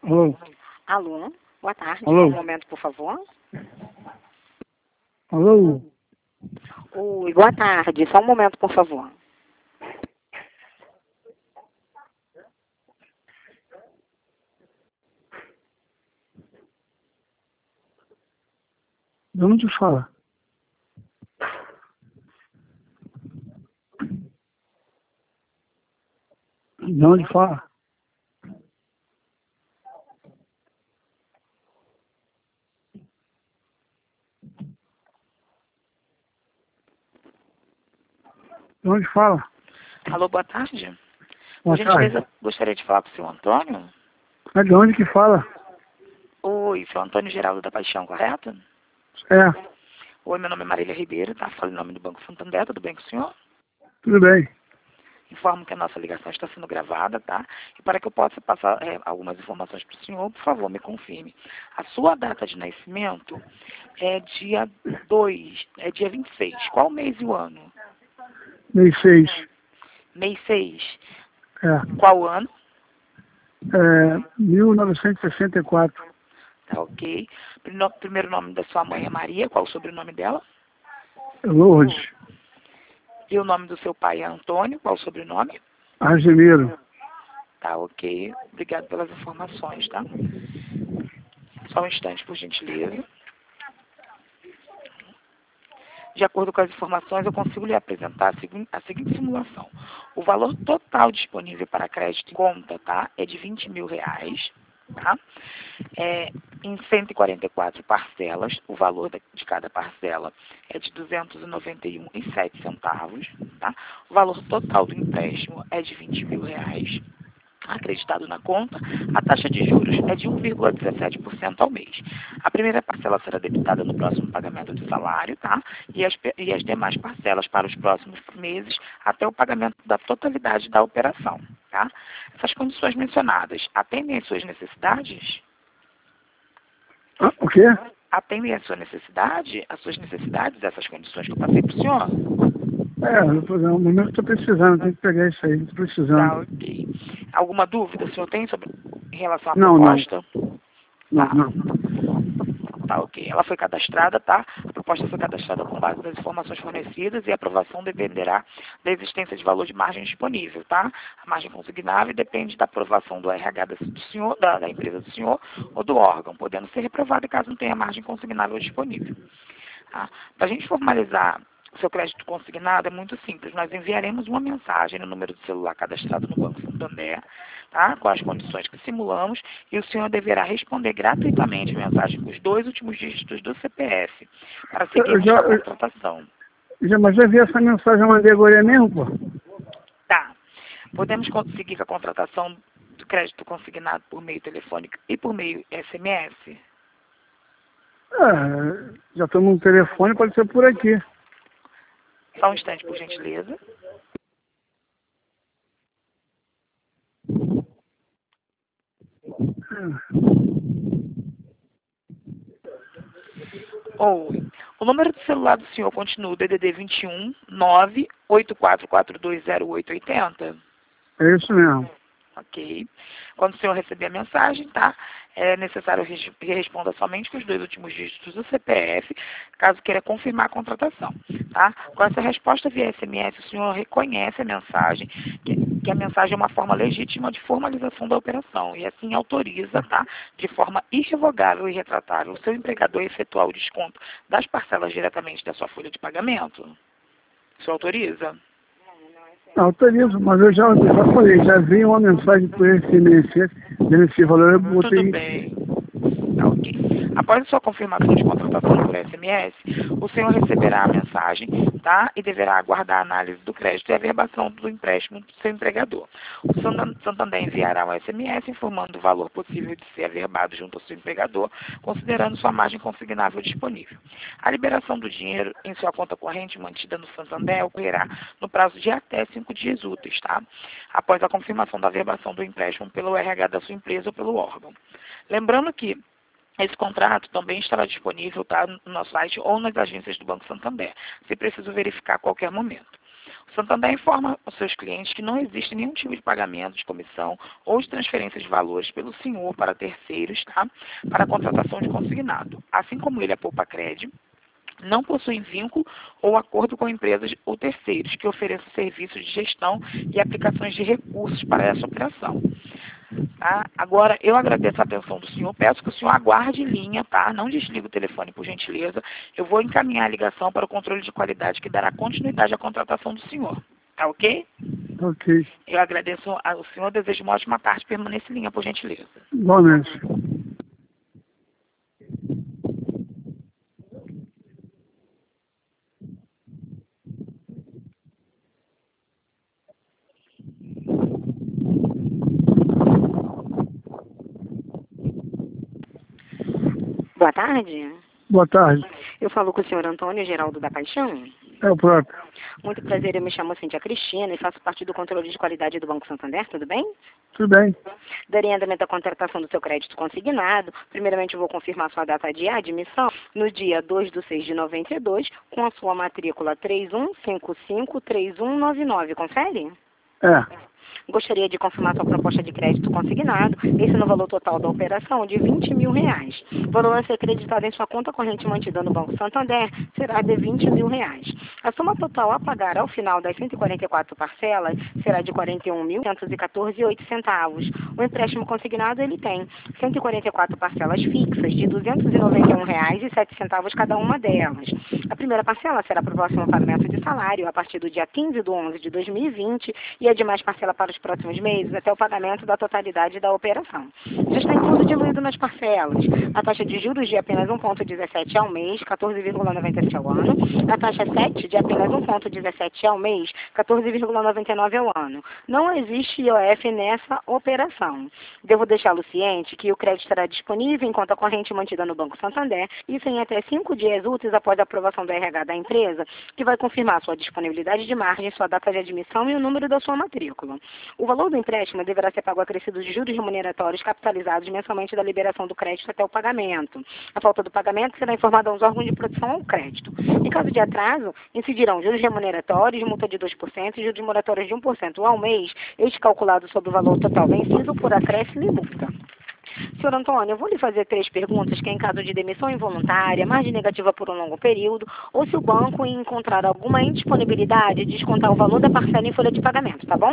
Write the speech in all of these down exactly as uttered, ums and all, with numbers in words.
Alô? Alô, boa tarde. Alô? Um momento, por favor. Alô? Oi, boa tarde. Só um momento, por favor. De onde fala? De onde fala? De onde fala? Alô, boa tarde. Boa Por tarde. gentileza, gostaria de falar com o senhor Antônio. É de onde que fala? Oi, senhor Antônio Geraldo da Paixão, correto? É, Oi, meu nome é Marília Ribeiro, tá? Falo em nome do Banco Santander, tudo bem com o senhor? tudo bem. Informo que a nossa ligação está sendo gravada, tá? E para que eu possa passar é, algumas informações para o senhor, por favor, me confirme. A sua data de nascimento é dia dois, é dia vinte e seis. Qual mês e o ano? Mês seis. Mês seis. É. Qual ano? É, mil novecentos e sessenta e quatro. Tá ok. Prino- Primeiro nome da sua mãe é Maria, qual o sobrenome dela? Lourdes. E o nome do seu pai é Antônio, qual o sobrenome? Argemiro. Tá ok. Obrigado pelas informações, tá? Só um instante, por gentileza. De acordo com as informações, eu consigo lhe apresentar a seguinte, a seguinte simulação. O valor total disponível para crédito em conta, tá, é de vinte mil reais, tá? É, em cento e quarenta e quatro parcelas, o valor da- de cada parcela é de duzentos e noventa e um e sete centavos, tá? O valor total do empréstimo é de vinte mil reais. Acreditado na conta, a taxa de juros é de um vírgula dezessete por cento ao mês. A primeira parcela será debitada no próximo pagamento do salário, tá? E as, pe- e as demais parcelas para os próximos meses até o pagamento da totalidade da operação, tá? Essas condições mencionadas atendem às suas necessidades? Ah, o quê? Atendem às suas necessidades, às suas necessidades, essas condições que eu passei para o senhor? É, eu tô- no momento estou precisando, tem que pegar isso aí, estou Tá, precisando. ok. Alguma dúvida o senhor tem sobre em relação à Não, não, proposta? não, Tá. não. Tá, ok. Ela foi cadastrada, tá? A proposta foi cadastrada com base nas informações fornecidas e a aprovação dependerá da existência de valor de margem disponível, tá? A margem consignável depende da aprovação do R H da- do senhor, da, da empresa do senhor ou do órgão, podendo ser reprovada caso não tenha margem consignável disponível. Tá? Para a gente formalizar o seu crédito consignado é muito simples. Nós enviaremos uma mensagem no número do celular cadastrado no Banco Santander, tá? Com as condições que simulamos, e o senhor deverá responder gratuitamente a mensagem com os dois últimos dígitos do C P F para Eu, eu seguirmos já, com a eu, contratação. já, mas já vi essa mensagem, eu mandei agora mesmo, pô. Tá. Podemos conseguir com a contratação do crédito consignado por meio telefônico e por meio S M S? É, já estou no telefone, pode ser por aqui. Só um instante, por gentileza. Oi. O número do celular do senhor continua o D D D vinte e um, nove oito quatro quatro dois zero oito oito zero? É isso mesmo. Ok. Quando o senhor receber a mensagem, tá? É necessário res- que responda somente com os dois últimos dígitos do C P F, caso queira confirmar a contratação, tá? Com essa resposta via S M S, o senhor reconhece a mensagem, que, que a mensagem é uma forma legítima de formalização da operação e assim autoriza, tá? De forma irrevogável e retratável o seu empregador a efetuar o desconto das parcelas diretamente da sua folha de pagamento. O senhor autoriza? Autorizo, mas eu já, eu já falei, já vi uma mensagem por S M S, dando esse valor, eu Tudo botei. bem. Tá ok. Após a sua confirmação de contratação por S M S, o senhor receberá a mensagem, tá? E deverá aguardar a análise do crédito e a verbação do empréstimo do seu empregador. O Santan- Santander enviará um S M S informando do valor possível de ser averbado junto ao seu empregador, considerando sua margem consignável disponível. A liberação do dinheiro em sua conta corrente mantida no Santander ocorrerá no prazo de até cinco dias úteis, tá? Após a confirmação da verbação do empréstimo pelo R H da sua empresa ou pelo órgão. Lembrando que esse contrato também estará disponível, tá, no nosso site ou nas agências do Banco Santander, se preciso verificar a qualquer momento. O Santander informa aos seus clientes que não existe nenhum tipo de pagamento de comissão ou de transferência de valores pelo senhor para terceiros, tá? Para a contratação de consignado. Assim como ele, a Poupa-Cred, não possuem vínculo ou acordo com empresas ou terceiros que ofereçam serviços de gestão e aplicações de recursos para essa operação. Tá? Agora, eu agradeço a atenção do senhor, peço que o senhor aguarde em linha, tá? Não desligue o telefone, por gentileza. Eu vou encaminhar a ligação para o controle de qualidade que dará continuidade à contratação do senhor. Tá ok? Ok. Eu agradeço ao senhor, desejo uma ótima tarde, permaneça em linha, por gentileza. Igualmente. Boa tarde. Boa tarde. Eu falo com o senhor Antônio Geraldo da Paixão. É o próprio. Muito prazer, eu me chamo Cíntia Cristina e faço parte do controle de qualidade do Banco Santander, tudo bem? Tudo bem. Darei andamento à contratação do seu crédito consignado. Primeiramente, eu vou confirmar sua data de admissão no dia dois de seis de noventa e dois, com a sua matrícula três um cinco cinco três um nove nove. Confere? É. Gostaria de confirmar sua proposta de crédito consignado, esse no valor total da operação de vinte mil reais. O valor a ser acreditado em sua conta corrente mantida no Banco Santander será de vinte mil reais. A soma total a pagar ao final das cento e quarenta e quatro parcelas será de quarenta e um mil duzentos e quatorze reais e oito centavos. O empréstimo consignado ele tem cento e quarenta e quatro parcelas fixas de duzentos e noventa e um reais e sete centavos cada uma delas. A primeira parcela será para o próximo pagamento de salário a partir do dia quinze de onze de dois mil e vinte e a demais parcela para os próximos meses até o pagamento da totalidade da operação. Já está incluso diluído nas parcelas a taxa de juros de apenas um vírgula dezessete ao mês, quatorze vírgula noventa e sete ao ano, a taxa sete de apenas um vírgula dezessete ao mês, quatorze vírgula noventa e nove ao ano. Não existe I O F nessa operação. Devo deixá-lo ciente que o crédito estará disponível em conta corrente mantida no Banco Santander e em até cinco dias úteis após a aprovação do R H da empresa, que vai confirmar sua disponibilidade de margem, sua data de admissão e o número da sua matrícula. O valor do empréstimo deverá ser pago acrescido de juros remuneratórios capitalizados mensalmente da liberação do crédito até o pagamento. A falta do pagamento será informada aos órgãos de proteção ao crédito. Em caso de atraso, incidirão juros remuneratórios, multa de dois por cento e juros moratórios de um por cento ao mês, este calculado sobre o valor total vencido por acréscimo e multa. Senhor Antônio, eu vou lhe fazer três perguntas, que é em caso de demissão involuntária, margem negativa por um longo período, ou se o banco encontrar alguma indisponibilidade de descontar o valor da parcela em folha de pagamento, tá bom?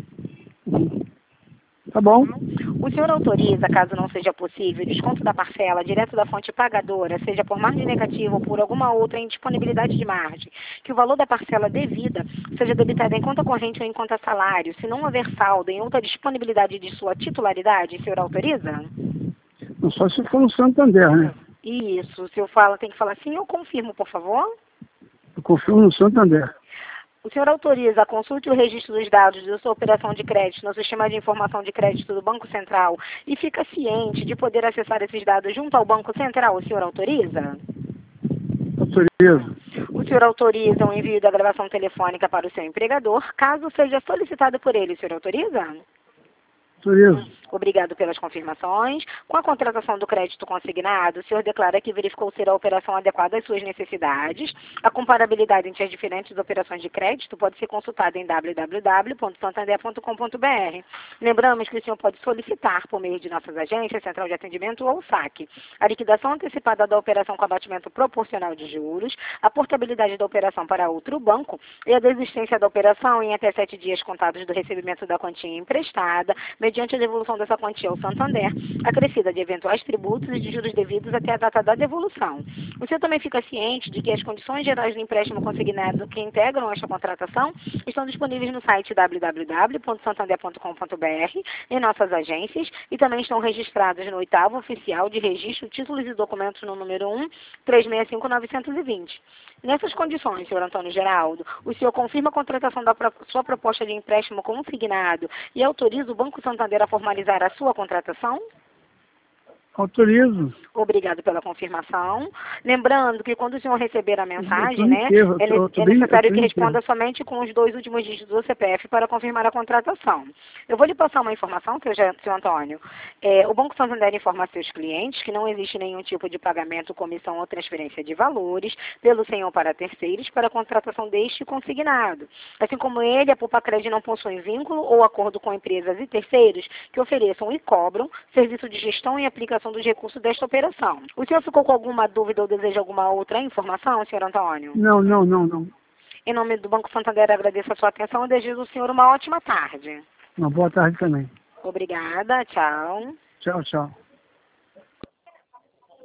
Tá bom. O senhor autoriza, caso não seja possível, o desconto da parcela direto da fonte pagadora, seja por margem negativa ou por alguma outra indisponibilidade de margem, que o valor da parcela devida seja debitado em conta corrente ou em conta salário, se não houver saldo em outra disponibilidade de sua titularidade, o senhor autoriza? Só se for no Santander, né? Isso. O senhor fala, tem que falar sim, eu confirmo, por favor. Eu confio no Santander. O senhor autoriza a consulta e o registro dos dados da sua operação de crédito no sistema de informação de crédito do Banco Central e fica ciente de poder acessar esses dados junto ao Banco Central? O senhor autoriza? Autorizo. O senhor autoriza o envio da gravação telefônica para o seu empregador, caso seja solicitado por ele? O senhor autoriza? Autorizo. Obrigado pelas confirmações. Com a contratação do crédito consignado, o senhor declara que verificou ser a operação adequada às suas necessidades. A comparabilidade entre as diferentes operações de crédito pode ser consultada em w w w ponto santander ponto com ponto b r. Lembramos que o senhor pode solicitar, por meio de nossas agências, Central de Atendimento ou saque, a liquidação antecipada da operação com abatimento proporcional de juros, a portabilidade da operação para outro banco e a desistência da operação em até sete dias contados do recebimento da quantia emprestada, mediante a devolução dessa quantia ao Santander, acrescida de eventuais tributos e de juros devidos até a data da devolução. O senhor também fica ciente de que as condições gerais do empréstimo consignado que integram esta contratação estão disponíveis no site w w w ponto santander ponto com ponto b r, em nossas agências, e também estão registradas no oitavo oficial de registro títulos e documentos no número um, três seis cinco nove dois zero. Nessas condições, senhor Antônio Geraldo, o senhor confirma a contratação da pro- sua proposta de empréstimo consignado e autoriza o Banco Santander a formalizar a sua contratação? Autorizo. Obrigado pela confirmação. Lembrando que quando o senhor receber a mensagem, Eu tô né, inteiro, eu é, tô- eu tô é bem- necessário eu tô que inteiro. responda somente com os dois últimos dígitos do C P F para confirmar a contratação. Eu vou lhe passar uma informação, que eu já, senhor Antônio. É, o Banco Santander informa a seus clientes que não existe nenhum tipo de pagamento, comissão ou transferência de valores pelo senhor para terceiros para a contratação deste consignado. Assim como ele, a Pulpacred não possui vínculo ou acordo com empresas e terceiros que ofereçam e cobram serviço de gestão e aplicação dos recursos desta operação. O senhor ficou com alguma dúvida ou deseja alguma outra informação, senhor Antônio? Não, não, não, não. Em nome do Banco Santander, agradeço a sua atenção e desejo ao senhor uma ótima tarde. Uma boa tarde também. Obrigada, tchau. Tchau, tchau.